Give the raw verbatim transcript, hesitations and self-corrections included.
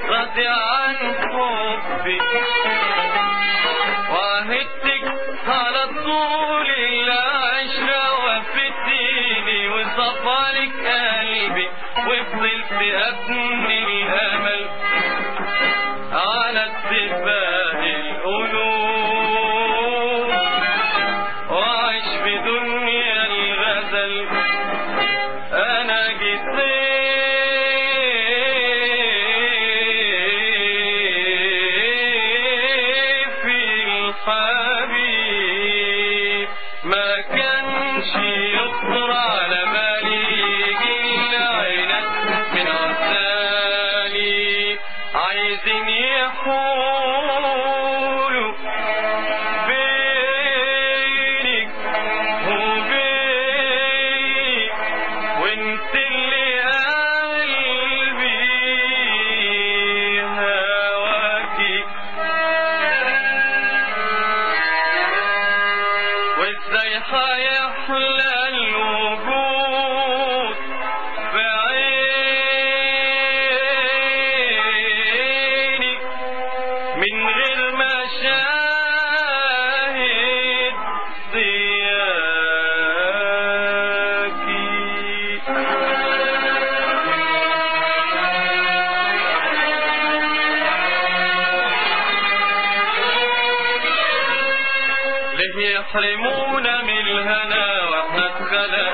راضي عن حبي وعهدتك على طول العشرة وفتيني وصفالك قلبي وفضلت ابني الامل على اتفاق القلوب وعيش في دنيا الغزل. انا جيت في الحبيب ما كانش يخطر على بالي يجي العينات من عزالي عايزين يحولوا بينك وبيني وانت اللي قلبي هواكي وازاي هيحلى الوجود في عيني من غير ما شاهد ضياكي. ليه يحرمونا من الهنا واحنا اتخلقنا